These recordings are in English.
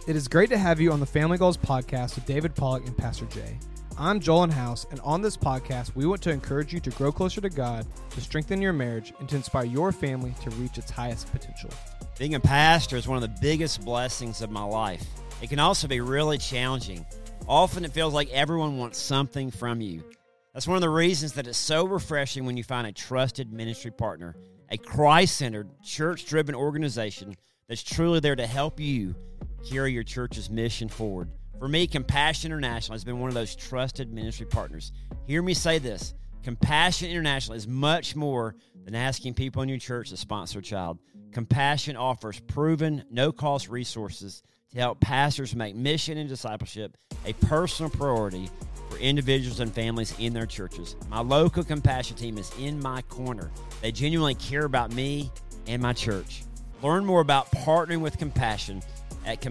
It is great to have you on the Family Goals podcast with David Pollock and Pastor Jay. I'm Joel House, and on this podcast, we want to encourage you to grow closer to God, to strengthen your marriage, and to inspire your family to reach its highest potential. Being a pastor is one of the biggest blessings of my life. It can also be really challenging. Often it feels like everyone wants something from you. That's one of the reasons that it's so refreshing when you find a trusted ministry partner, a Christ-centered, church-driven organization that's truly there to help you carry your church's mission forward. For me, Compassion International has been one of those trusted ministry partners. Hear me say this. Compassion International is much more than asking people in your church to sponsor a child. Compassion offers proven, no-cost resources to help pastors make mission and discipleship a personal priority for individuals and families in their churches. My local Compassion team is in my corner. They genuinely care about me and my church. Learn more about partnering with Compassion at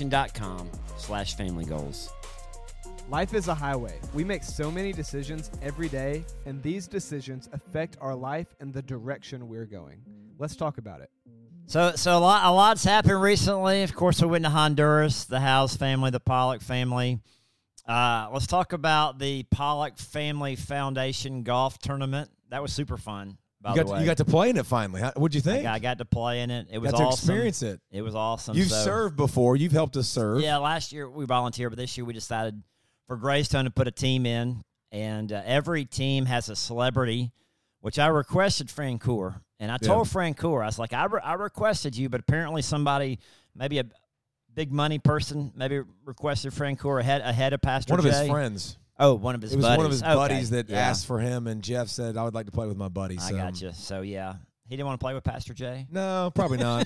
compassion.com/familygoals. Life is a highway. We make so many decisions every day, and these decisions affect our life and the direction we're going. Let's talk about it. So a lot's happened recently. Of course, we went to Honduras, the House family, the Pollock family. Let's talk about the Pollock Family Foundation golf tournament. That was super fun. You got to play in it finally. What'd you think? I got to play in it. It was got to awesome. experience it. It was awesome. You've served before. You've helped us serve. Yeah, last year we volunteered, but this year we decided for Greystone to put a team in, and every team has a celebrity, which I requested Francoeur. And I told Francoeur, I was like, I requested you, but apparently somebody, maybe a big money person, maybe requested Francoeur ahead of Pastor Jay. One of his friends. Oh, one of his buddies. It was one of his buddies that asked for him, and Jeff said, I would like to play with my buddy. I got you. So, yeah. He didn't want to play with Pastor Jay? No, probably not.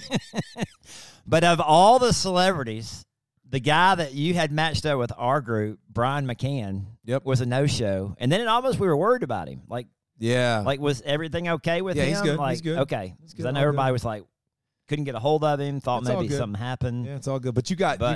But of all the celebrities, the guy that you had matched up with our group, Brian McCann, was a no-show. And then we were worried about him. Like, was everything okay with him? Yeah, he's good. Like, he's good. Okay. Because I know everybody was like, couldn't get a hold of him. Thought maybe something happened. Yeah, it's all good. But we got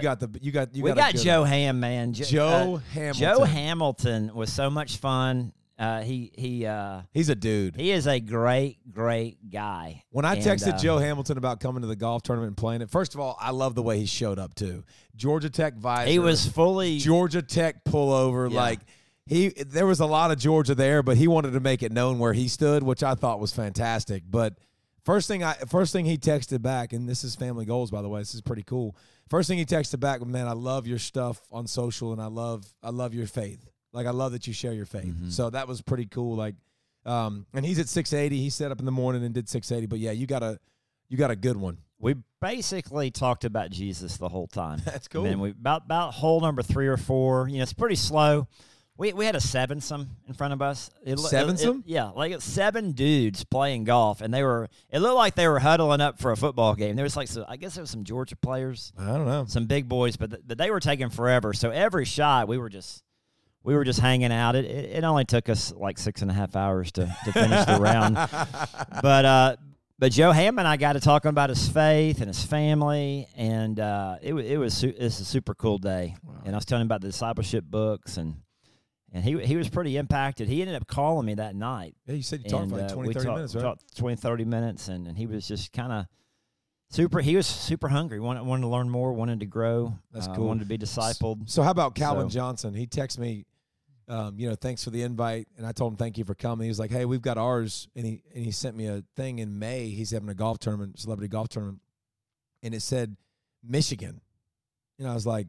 Joe Ham, man. Joe Hamilton. Joe Hamilton was so much fun. He's a dude. He is a great guy. When I texted Joe Hamilton about coming to the golf tournament and playing it, first of all, I love the way he showed up too. Georgia Tech visor. He was fully Georgia Tech pullover. Yeah. Like there was a lot of Georgia there, but he wanted to make it known where he stood, which I thought was fantastic. But First thing he texted back, and this is Family Goals, by the way. This is pretty cool. First thing he texted back, man, I love your stuff on social, and I love your faith. Like, I love that you share your faith. Mm-hmm. So that was pretty cool. Like, and he's at 680. He set up in the morning and did 680. But yeah, you got a good one. We basically talked about Jesus the whole time. That's cool. And we about hole number 3 or 4. You know, it's pretty slow. We had a sevensome in front of us. Sevensome? Yeah, like 7 dudes playing golf, and it looked like they were huddling up for a football game. There was I guess there was some Georgia players. I don't know. Some big boys, but they were taking forever. So every shot we were just hanging out. It only took us like 6.5 hours to finish the round. But Joe Ham and I got to talking about his faith and his family, and it's a super cool day. Wow. And I was telling him about the discipleship books, and he was pretty impacted. He ended up calling me that night. Yeah, you said you talked for like 20, 30 minutes, right? Talked 20, 30 minutes, and he was just kind of he was super hungry, wanted to learn more, wanted to grow. That's cool. Wanted to be discipled. So how about Calvin Johnson? He texted me, thanks for the invite, and I told him thank you for coming. He was like, hey, we've got ours, and he sent me a thing in May. He's having a golf tournament, celebrity golf tournament, and it said Michigan. And I was like,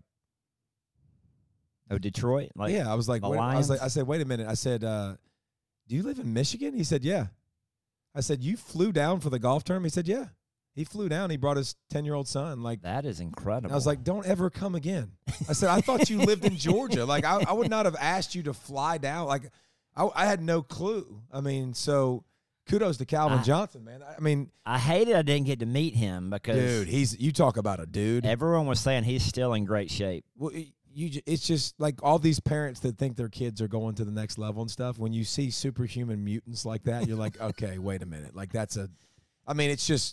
oh, Detroit? Like, yeah, I was like, I said, wait a minute. I said, do you live in Michigan? He said, yeah. I said, you flew down for the golf tournament? He said, yeah. He flew down. He brought his 10-year-old son. Like, that is incredible. I was like, don't ever come again. I said, I thought you lived in Georgia. Like, I would not have asked you to fly down. Like, I had no clue. I mean, so kudos to Calvin Johnson, man. I mean, I hated I didn't get to meet him because, dude, you talk about a dude. Everyone was saying he's still in great shape. Well, it's just like all these parents that think their kids are going to the next level and stuff. When you see superhuman mutants like that, you're like, okay, wait a minute. Like it's just.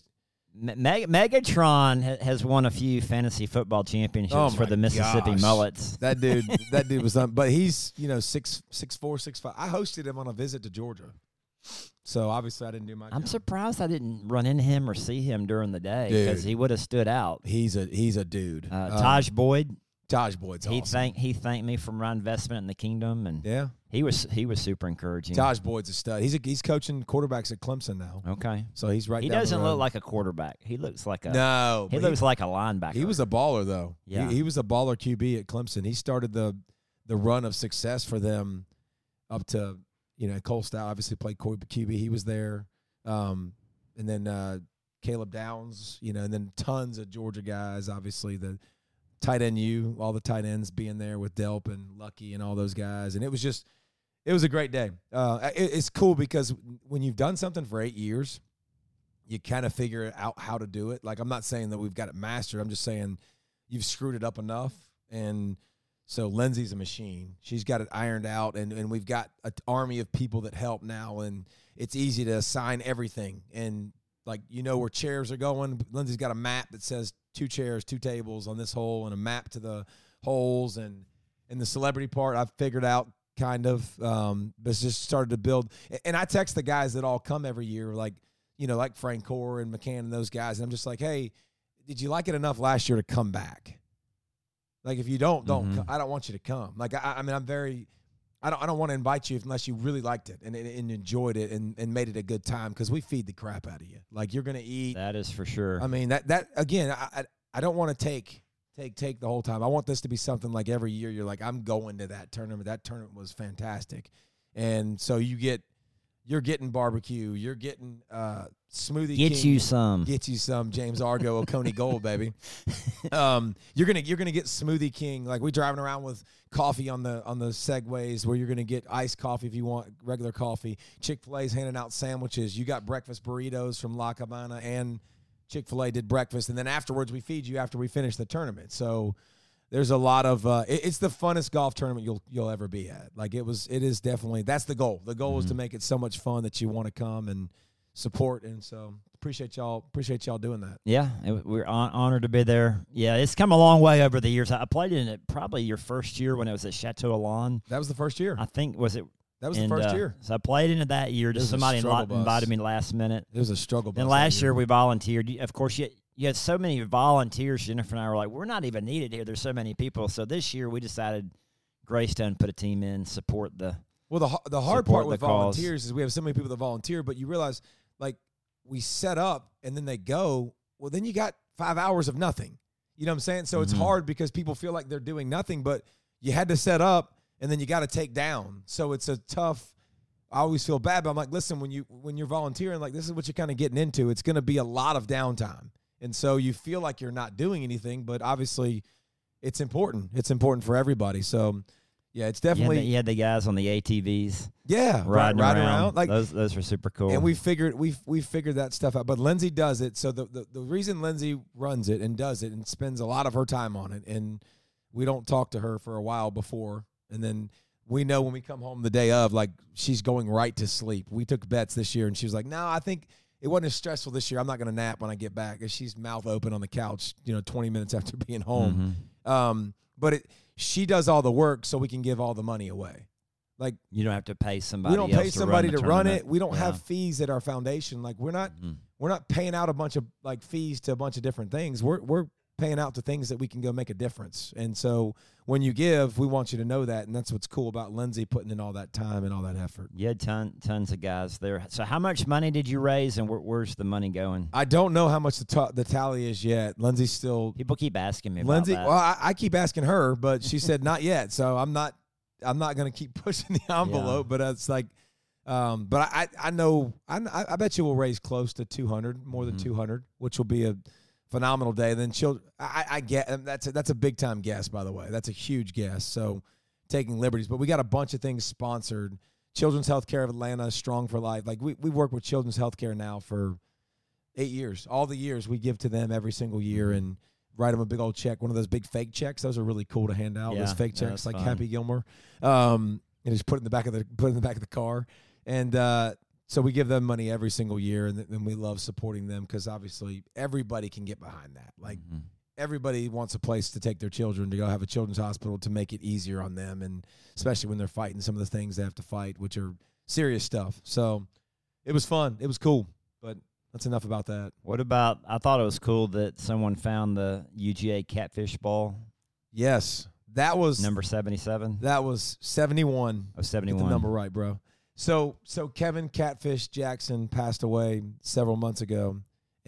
Megatron has won a few fantasy football championships for the Mississippi Mullets. That dude was but he's 6'4", 6'5". I hosted him on a visit to Georgia. So obviously I didn't do my I'm job. surprised I didn't run into him or see him during the day because Dude. he would have stood out. He's a dude. Taj Boyd, Taj Boyd's awesome. he thanked me for my investment in the kingdom, and Yeah. he was super encouraging. Taj Boyd's a stud. He's coaching quarterbacks at Clemson now. Okay. So he's right He down the doesn't road. look like a quarterback. He looks like a No. He but looks like a linebacker. He was a baller though. Yeah. He was a baller QB at Clemson. He started the run of success for them up to, Cole Stout obviously played QB. He was there. And then Caleb Downs, and then tons of Georgia guys, obviously the tight end all the tight ends being there with Delp and Lucky and all those guys. And it was a great day. It's cool because when you've done something for 8 years, you kind of figure out how to do it. Like, I'm not saying that we've got it mastered. I'm just saying you've screwed it up enough. And so Lindsay's a machine. She's got it ironed out, and we've got an army of people that help now, and it's easy to assign everything. And, where chairs are going. Lindsay's got a map that says 2 chairs, 2 tables on this hole, and a map to the holes. And in the celebrity part, I've figured out kind of, but it's just started to build. And I text the guys that all come every year, like Frank Core and McCann and those guys, and I'm just like, hey, did you like it enough last year to come back? Like, if you don't I don't want you to come. Like, I mean, I don't want to invite you unless you really liked it and enjoyed it and made it a good time, because we feed the crap out of you. Like, you're going to eat. That is for sure. I mean, that again, I don't want to take the whole time. I want this to be something like every year you're like, I'm going to that tournament. That tournament was fantastic. And so you're getting barbecue. You're getting Smoothie Get King. you some. James Argo, Oconee Gold, baby. You're gonna get Smoothie King. Like, we driving around with coffee on the Segways, where you're gonna get iced coffee if you want regular coffee. Chick-fil-A's handing out sandwiches. You got breakfast burritos from La Cabana, and Chick-fil-A did breakfast, and then afterwards we feed you after we finish the tournament. So there's a lot of it's the funnest golf tournament you'll ever be at. Like, it is definitely, that's the goal. The goal is to make it so much fun that you want to come and support. And so appreciate y'all doing that. Yeah, we're honored to be there. Yeah, it's come a long way over the years. I played in it probably your first year when it was at Chateau Alon. That was the first year. I think, was it? That was the first year. So I played in it that year. Just somebody invited me last minute. It was a struggle bus. Then last year we volunteered. Of course, you had so many volunteers. Jennifer and I were like, we're not even needed here. There's so many people. So this year we decided Greystone put a team in, support the. Well, the hard part with volunteers is we have so many people that volunteer, but you realize, like, we set up and then they go, well, then you got 5 hours of nothing. You know what I'm saying? So it's hard because people feel like they're doing nothing, but you had to set up and then you got to take down. So it's a tough, I always feel bad, but I'm like, listen, when you're volunteering, like, this is what you're kind of getting into. It's going to be a lot of downtime. And so you feel like you're not doing anything, but obviously it's important. It's important for everybody. So, yeah, it's definitely. You had the guys on the ATVs. Yeah, riding around. Like, those were super cool. And we figured that stuff out. But Lindsay does it. So the reason Lindsay runs it and does it and spends a lot of her time on it, and we don't talk to her for a while before, and then we know when we come home the day of, like, she's going right to sleep. We took bets this year, and she was like, no, I think it wasn't as stressful this year. I'm not going to nap when I get back. And she's mouth open on the couch, 20 minutes after being home. But she does all the work so we can give all the money away. Like, you don't have to pay somebody. We don't pay somebody to run it. We don't Yeah. have fees at our foundation. Like, we're not paying out a bunch of, like, fees to a bunch of different things. We're paying out to things that we can go make a difference. And so when you give, we want you to know that, and that's what's cool about Lindsay putting in all that time and all that effort. You had tons of guys there. So how much money did you raise, and where's the money going? I don't know how much the tally is yet. Lindsay's still. People keep asking me Lindsay, about that. well, I keep asking her, but she said not yet. So I'm not going to keep pushing the envelope. Yeah. But it's like, but I know I bet you we'll raise close to 200, more than 200, which will be a phenomenal day. Then I get that's a big time guess, by the way. That's a huge guess. So taking liberties, but we got a bunch of things sponsored. Children's Healthcare of Atlanta, Strong for Life. Like, we work with Children's Healthcare now for 8 years. All the years we give to them every single year and write them a big old check. One of those big fake checks. Those are really cool to hand out. Yeah, those fake checks, that's like fun. Happy Gilmore, and just put it in the back of the car. And so we give them money every single year, and we love supporting them because obviously everybody can get behind that. Like, everybody wants a place to take their children, to go have a children's hospital, to make it easier on them, and especially when they're fighting some of the things they have to fight, which are serious stuff. So it was fun. It was cool. But that's enough about that. What about? I thought it was cool that someone found the UGA catfish ball, Yes, that was number 77. That was 71. Oh, Get 71. the number right, bro. So Kevin Catfish Jackson passed away several months ago,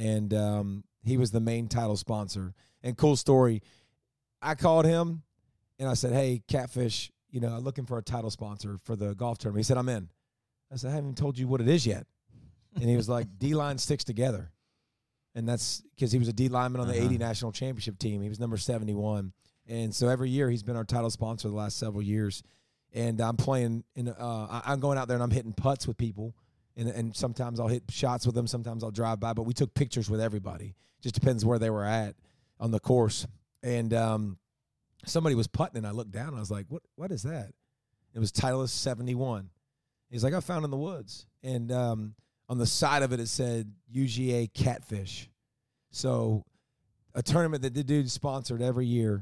and he was the main title sponsor. And cool story, I called him, and I said, "Hey, Catfish, I'm looking for a title sponsor for the golf tournament." He said, "I'm in." I said, "I haven't told you what it is yet." And he was like, "D-line sticks together." And that's because he was a D lineman on the 80 national championship team. He was number 71. And so every year he's been our title sponsor the last several years. And I'm playing I'm going out there and I'm hitting putts with people. And sometimes I'll hit shots with them. Sometimes I'll drive by. But we took pictures with everybody. Just depends where they were at on the course. And somebody was putting, and I looked down and I was like, what is that? It was Titleist 71. He's like, I found it in the woods. And on the side of it, it said UGA Catfish. So a tournament that the dude sponsored every year.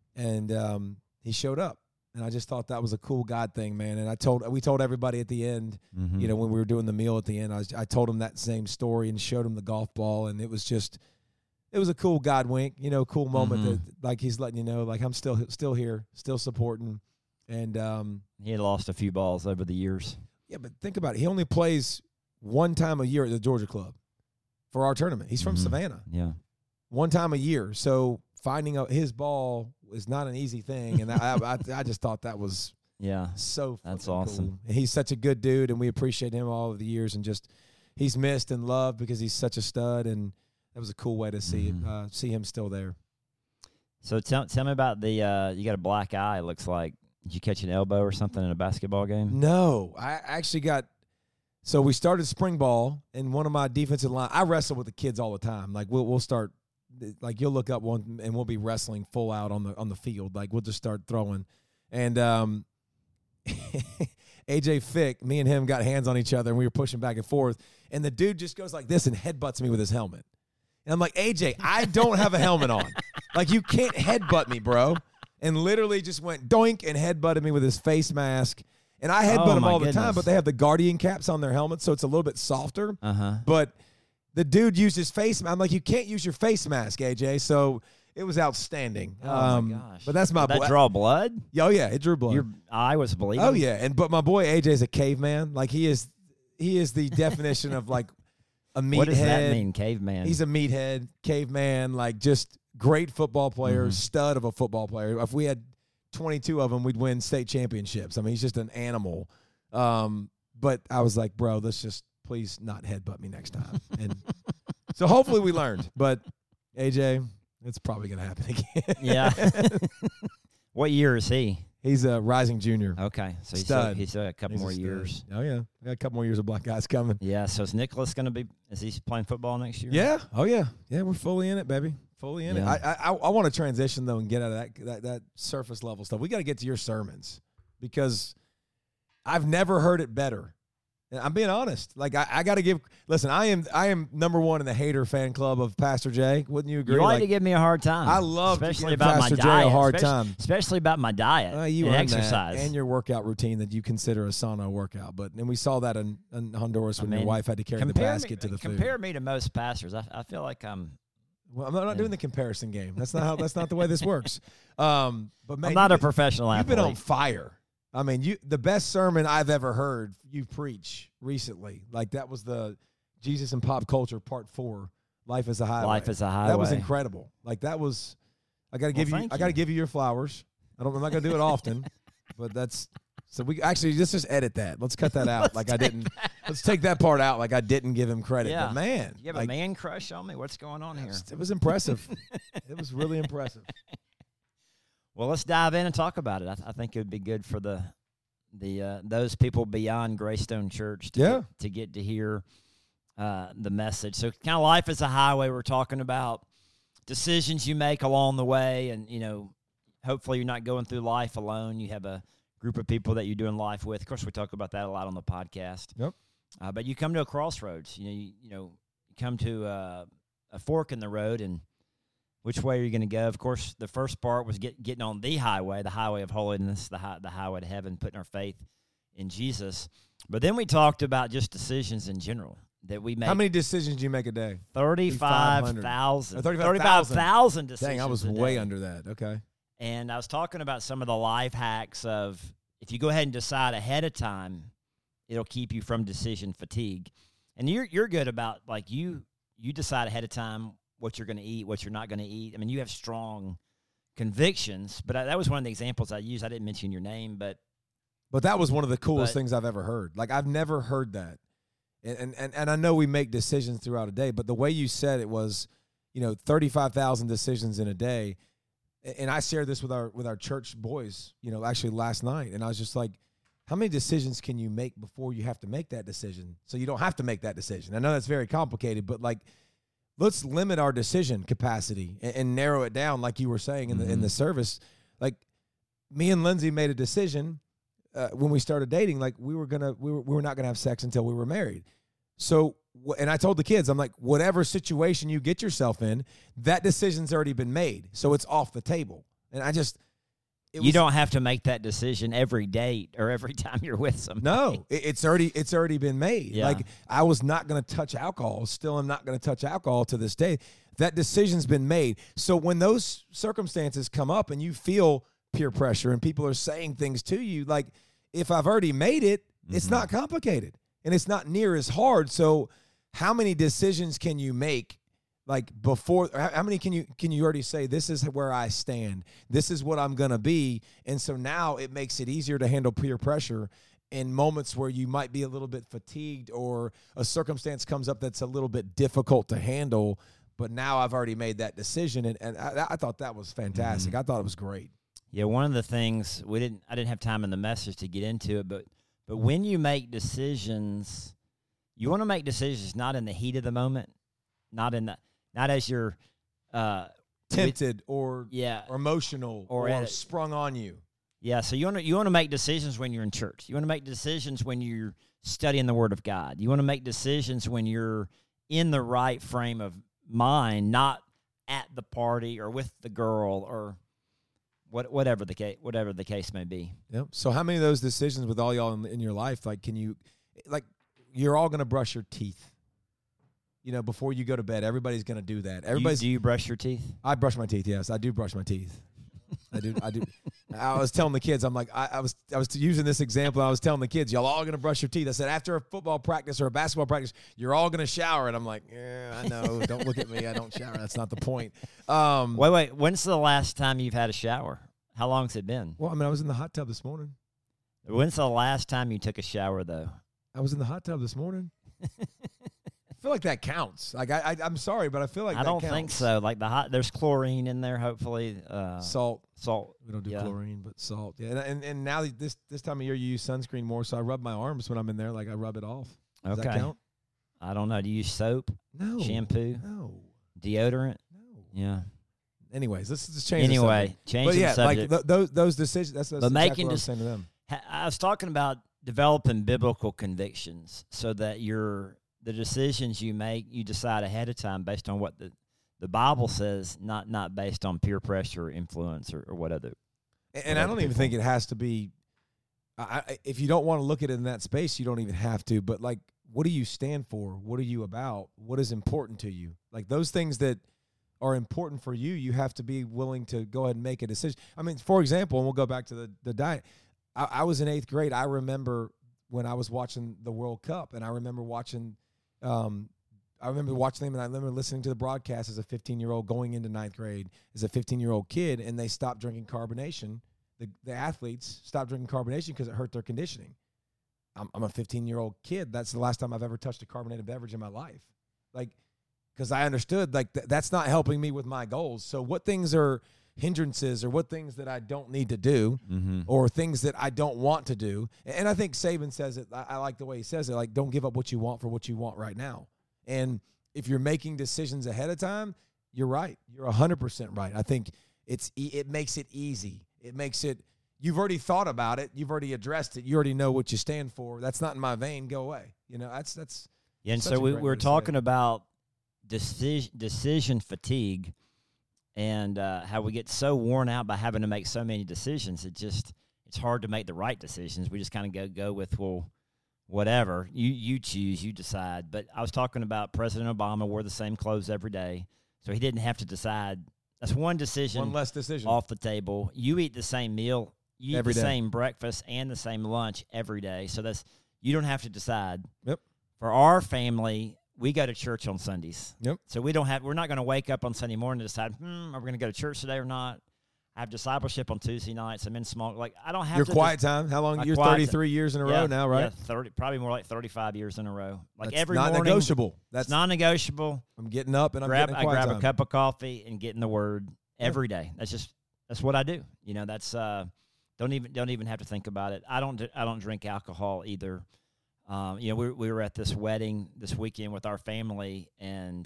And he showed up. And I just thought that was a cool God thing, man. And we told everybody at the end, when we were doing the meal at the end, I told him that same story and showed him the golf ball. And it was a cool God wink, cool moment that like he's letting you know, like I'm still here, still supporting. And He had lost a few balls over the years. yeah, but think about it. He only plays one time a year at the Georgia Club for our tournament. He's from Savannah. Yeah. One time a year. So finding his ball is not an easy thing. And I just thought that was so That's fucking awesome. cool. And he's such a good dude, and we appreciate him all of the years. And just he's missed and loved because he's such a stud. And that was a cool way to see him still there. So tell me about the you got a black eye, it looks like. Did you catch an elbow or something in a basketball game? No, I actually got – so we started spring ball, and one of my defensive line – I wrestle with the kids all the time. Like, we'll start – like, you'll look up one, and we'll be wrestling full out on the field. Like, we'll just start throwing. And A.J. Fick, me and him got hands on each other, and we were pushing back and forth. And the dude just goes like this and headbutts me with his helmet. And I'm like, AJ, I don't have a helmet on. Like, you can't headbutt me, bro. And literally just went doink and headbutted me with his face mask. And I headbutt him all the time, but they have the Guardian caps on their helmets, so it's a little bit softer. But the dude used his face mask. I'm like, you can't use your face mask, AJ. So it was outstanding. Oh, my gosh. But that's my Did that draw blood? Oh, yeah, it drew blood. Your eye was bleeding? Oh, yeah. But my boy AJ's a caveman. Like, he is the definition of, like, a meathead. What does that mean, caveman? He's a meathead, caveman, like just great football player, stud of a football player. If we had 22 of them, we'd win state championships. I mean, he's just an animal. But I was like, bro, let's just please not headbutt me next time. And so hopefully we learned. But AJ, it's probably going to happen again. Yeah. What year is he? He's a rising junior. Okay. So Stud. he's still got a couple He's more a stud. years. Oh, yeah. We got a couple more years of black guys coming. Yeah. So is Nicholas going to be – is he playing football next year? Yeah. Oh, yeah. Yeah, we're fully in it, baby. Fully in it. I want to transition, though, and get out of that surface level stuff. We got to get to your sermons because I've never heard it better. And I'm being honest. Like, I got to give – listen, I am number one in the hater fan club of Pastor Jay. Wouldn't you agree? You like to give me a hard time. I love to especially give about Pastor my Jay diet, a hard time. Especially about my diet You and earned exercise. that and your workout routine that you consider a sauna workout. And we saw that in Honduras when your wife had to carry the basket to the food. Compare me to most pastors. I feel like I'm – Well, I'm not doing the comparison game. That's not the way this works. But man, I'm not a professional athlete. You've been on fire. I mean, the best sermon I've ever heard you preach recently. Like, that was the Jesus and Pop Culture Part 4, Life is a Highway. Life is a Highway. That was incredible. Like, that was I got to give you your flowers. I'm not going to do it often, but that's so we actually let's just edit that. Let's cut that out. Let's take that part out like I didn't give him credit. Yeah. But man, you have a man crush on me? What's going on here? It was impressive. It was really impressive. Well, let's dive in and talk about it. I think it would be good for the those people beyond Greystone Church to get to hear the message. So kind of life is a highway. We're talking about decisions you make along the way, and hopefully you're not going through life alone. You have a group of people that you're doing life with. Of course, we talk about that a lot on the podcast. Yep. But you come to a crossroads. You come to a fork in the road, and which way are you going to go? Of course, the first part was getting on the highway of holiness, the highway to heaven, putting our faith in Jesus. But then we talked about just decisions in general that we make. How many decisions do you make a day? 35,000. 35,000 decisions. Dang, I was a way day. under that. Okay. And I was talking about some of the life hacks of if you go ahead and decide ahead of time, it'll keep you from decision fatigue. And you're good about, like, you decide ahead of time what you're going to eat, what you're not going to eat. I mean, you have strong convictions, but that was one of the examples I used. I didn't mention your name, but that was one of the coolest But- things I've ever heard. Like, I've never heard that. And I know we make decisions throughout a day, but the way you said it was, 35,000 decisions in a day. And I shared this with our church boys, actually last night. And I was just like, how many decisions can you make before you have to make that decision? So you don't have to make that decision. I know that's very complicated, but like, let's limit our decision capacity and narrow it down, like you were saying in the service. Like, me and Lindsay made a decision when we started dating. Like, we were not gonna have sex until we were married. So, and I told the kids, I'm like, whatever situation you get yourself in, that decision's already been made, so it's off the table. And you don't have to make that decision every date or every time you're with somebody. No, it's already been made. Yeah. Like, I was not going to touch alcohol. Still, I'm not going to touch alcohol to this day. That decision's been made. So when those circumstances come up and you feel peer pressure and people are saying things to you, like, if I've already made it, it's not complicated and it's not near as hard. So how many decisions can you make? Like, before, how many can you already say, this is where I stand, this is what I'm going to be? And so now it makes it easier to handle peer pressure in moments where you might be a little bit fatigued or a circumstance comes up that's a little bit difficult to handle. But now I've already made that decision. And I thought that was fantastic. I thought it was great. Yeah, one of the things I didn't have time in the message to get into it, but when you make decisions, you want to make decisions not in the heat of the moment, not as you're Tempted or yeah emotional or sprung on you. Yeah, so you want to make decisions when you're in church. You want to make decisions when you're studying the Word of God. You want to make decisions when you're in the right frame of mind, not at the party or with the girl or whatever the case may be. Yep. So how many of those decisions with all y'all in your life, like, you're all going to brush your teeth, before you go to bed? Everybody's going to do that. Do you brush your teeth? I brush my teeth. Yes, I do brush my teeth. I do. I was telling the kids, I'm like, I was using this example. I was telling the kids, y'all all going to brush your teeth. I said, after a football practice or a basketball practice, you're all going to shower. And I'm like, yeah, I know. Don't look at me. I don't shower. That's not the point. Wait. When's the last time you've had a shower? How long's it been? Well, I was in the hot tub this morning. When's the last time you took a shower, though? I was in the hot tub this morning. I feel like that counts. Like, I'm sorry, but I feel like I don't think so. Like there's chlorine in there. Hopefully, salt. We don't do chlorine, but salt. Yeah, and now this time of year you use sunscreen more, so I rub my arms when I'm in there. Like, I rub it off. Does that count? I don't know. Do you use soap? No. Shampoo? No. Deodorant? No. Yeah. Anyways, let's just change. Anyway, change the subject. Like those decisions. That's exactly what I was saying to them. I was talking about developing biblical convictions so that the decisions you make, you decide ahead of time based on what the Bible says, not based on peer pressure or influence or what other. And I don't even think it has to be. If you don't want to look at it in that space, you don't even have to. But, like, what do you stand for? What are you about? What is important to you? Like, those things that are important for you, you have to be willing to go ahead and make a decision. I mean, for example, and we'll go back to the diet. I was in 8th grade. I remember when I was watching the World Cup, and I remember watching them, and I remember listening to the broadcast as a 15-year-old going into 9th grade as a 15-year-old kid, and they stopped drinking carbonation. The athletes stopped drinking carbonation because it hurt their conditioning. I'm a 15-year-old kid. That's the last time I've ever touched a carbonated beverage in my life. Like, because I understood, like, that's not helping me with my goals. So what things are hindrances or what things that I don't need to do or things that I don't want to do? And I think Saban says it. I like the way he says it. Like, don't give up what you want for what you want right now. And if you're making decisions ahead of time, you're right. You're 100% right. I think it makes it easy. It makes it, you've already thought about it. You've already addressed it. You already know what you stand for. That's not in my vein. Go away. That's. Yeah, and so we were talking about decision fatigue and how we get so worn out by having to make so many decisions. It's it's hard to make the right decisions. We just kind of go with, well, whatever. You choose, you decide. But I was talking about President Obama wore the same clothes every day, so he didn't have to decide. That's one decision. One less decision. Off the table. You eat the same meal. You eat Every the day. same breakfast and the same lunch every day. So you don't have to decide. Yep. For our family, we go to church on Sundays. Yep. So we're not going to wake up on Sunday morning and decide, are we going to go to church today or not? I have discipleship on Tuesday nights. I'm in small. Like, I don't have Your to. quiet time. How long? My You're quiet 33 years in a row now, right? Yeah, 30, probably more like 35 years in a row. Like That's every not morning. negotiable. That's It's non-negotiable. I'm getting up and I I quiet grab time. a cup of coffee and get in the Word every day. That's what I do. You know, that's don't even have to think about it. I don't drink alcohol either. You know, we were at this wedding this weekend with our family, and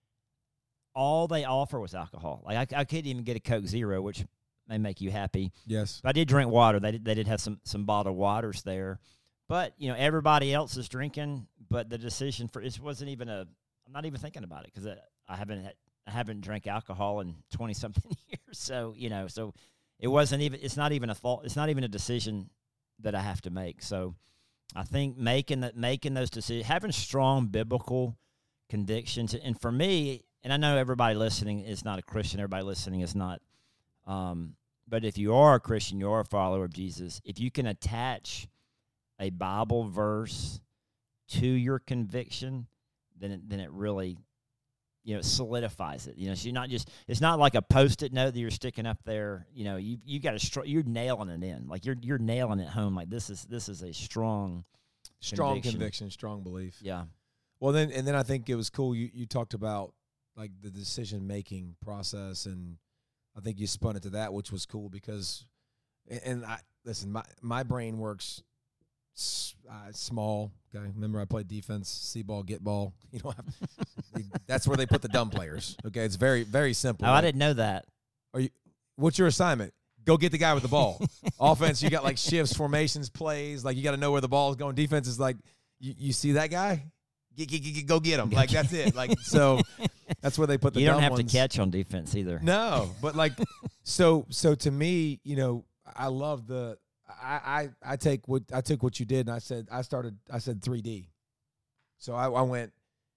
all they offer was alcohol. Like I couldn't even get a Coke Zero, which may make you happy. Yes. But I did drink water. They did have some bottled waters there, but you know everybody else is drinking. But the decision for it wasn't even I'm not even thinking about it because I haven't drank alcohol in 20-something years. So you know, so it wasn't even. It's not even a thought. It's not even a decision that I have to make. So I think making those decisions, having strong biblical convictions, and for me, and I know everybody listening is not a Christian. Everybody listening is not. But if you are a Christian, you are a follower of Jesus, if you can attach a Bible verse to your conviction, then it really, you know, solidifies it. You know, so it's not like a Post-it note that you're sticking up there. You know, you got to you're nailing it in. Like you're nailing it home. Like this is a strong conviction, strong belief. Yeah. Well, then I think it was cool. You talked about like the decision making process, and I think you spun it to that, which was cool because, and I listen, my brain works small. Okay, remember I played defense, see ball, get ball. You don't have. That's where they put the dumb players. Okay, it's very very simple. Oh, I didn't know that. What's your assignment? Go get the guy with the ball. Offense, you got like shifts, formations, plays. Like you got to know where the ball is going. Defense is like, you see that guy? Go get him. Like that's it. Like so, that's where they put the. You don't dumb have ones. to catch on defense either. No, but like, so to me, you know, I love the. I took what you did, and I said 3D. So I went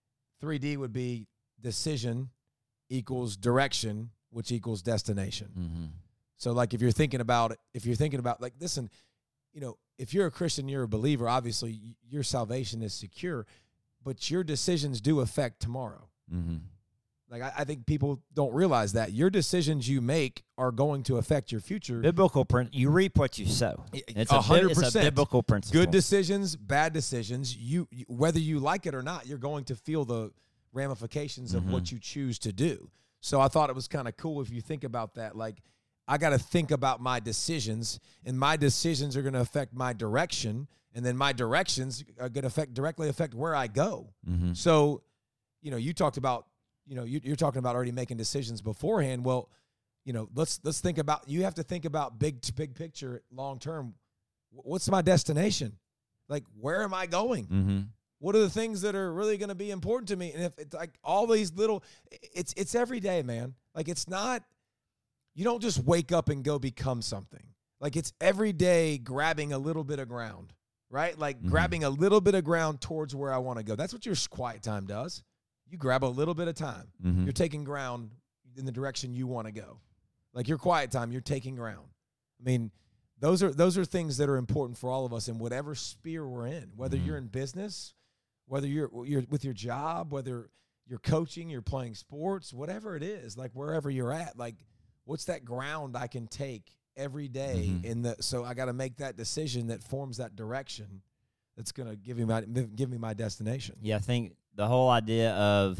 3D would be decision equals direction, which equals destination. Mm-hmm. So like if you're thinking about like, listen, you know, if you're a Christian, you're a believer, obviously your salvation is secure, but your decisions do affect tomorrow. Mm-hmm. Like I think people don't realize that your decisions you make are going to affect your future. Biblical you reap what you sow. It's 100%. It's a biblical principle. Good decisions, bad decisions. You whether you like it or not, you're going to feel the ramifications of what you choose to do. So I thought it was kind of cool if you think about that. Like I got to think about my decisions, and my decisions are going to affect my direction, and then my directions are going to directly affect where I go. Mm-hmm. So, you know, you talked about. You know, you're talking about already making decisions beforehand. Well, you know, let's think about. You have to think about big picture, long term. What's my destination? Like, where am I going? Mm-hmm. What are the things that are really going to be important to me? And if it's like all these little, it's every day, man. Like it's not. You don't just wake up and go become something. Like it's every day grabbing a little bit of ground, right? Like grabbing a little bit of ground towards where I want to go. That's what your quiet time does. You grab a little bit of time. Mm-hmm. You're taking ground in the direction you want to go. Like your quiet time, you're taking ground. I mean, those are things that are important for all of us in whatever sphere we're in. Whether you're in business, whether you're with your job, whether you're coaching, you're playing sports, whatever it is, like wherever you're at, like what's that ground I can take every day so I got to make that decision that forms that direction that's going to give me my destination. Yeah, I think the whole idea of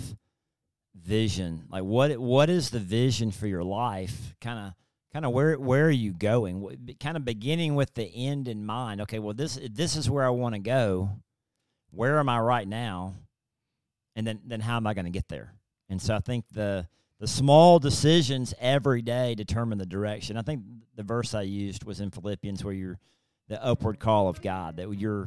vision, like what is the vision for your life? Kind of where are you going? Kind of beginning with the end in mind. Okay, well this is where I want to go. Where am I right now? And then how am I going to get there? And so I think the small decisions every day determine the direction. I think the verse I used was in Philippians, where you're the upward call of God, that you're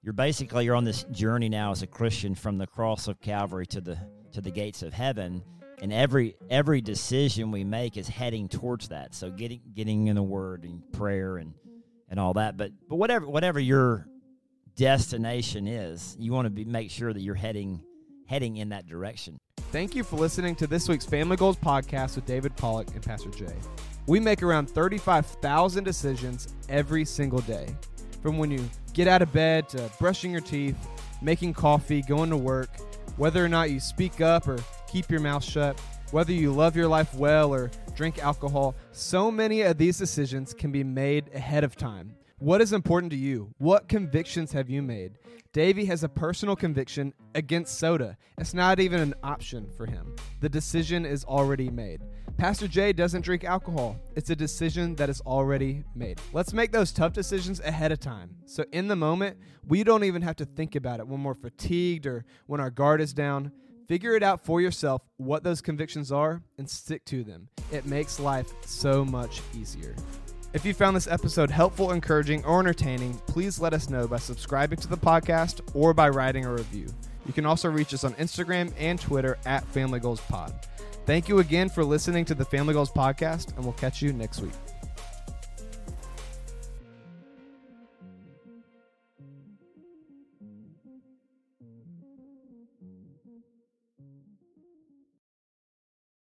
on this journey now as a Christian from the cross of Calvary to the gates of heaven, and every decision we make is heading towards that. So getting in the Word and prayer and and all that. But whatever your destination is, you want to make sure that you're heading in that direction. Thank you for listening to this week's Family Goals podcast with David Pollock and Pastor Jay. We make around 35,000 decisions every single day. From when you get out of bed to brushing your teeth, making coffee, going to work, whether or not you speak up or keep your mouth shut, whether you love your life well or drink alcohol, so many of these decisions can be made ahead of time. What is important to you? What convictions have you made? Davey has a personal conviction against soda. It's not even an option for him. The decision is already made. Pastor Jay doesn't drink alcohol. It's a decision that is already made. Let's make those tough decisions ahead of time. So in the moment, we don't even have to think about it when we're fatigued or when our guard is down. Figure it out for yourself what those convictions are and stick to them. It makes life so much easier. If you found this episode helpful, encouraging, or entertaining, please let us know by subscribing to the podcast or by writing a review. You can also reach us on Instagram and Twitter at Family Goals Pod. Thank you again for listening to the Family Goals Podcast, and we'll catch you next week.